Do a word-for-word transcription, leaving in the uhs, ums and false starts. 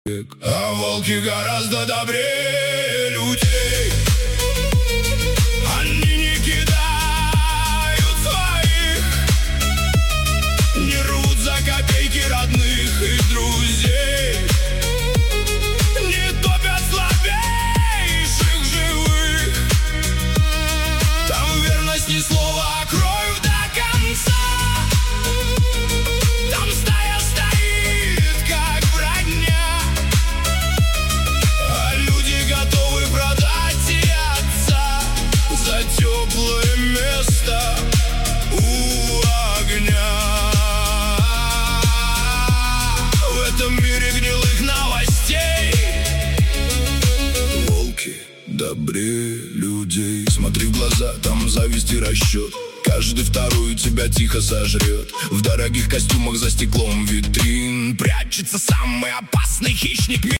А волки гораздо добрее людей. Они не кидают своих, не рвут за копейки родных и друзей, не топят слабейших живых. Там верность не слово, а кровь до конца. Там стая стоит, как броня, а люди готовы продать и отца за теплое место у огня. В этом мире гнилых новостей волки добрее людей. Смотри в глаза, там зависть и расчет. Каждый второй тебя тихо сожрет. В дорогих костюмах за стеклом витрин прячется самый опасный хищник.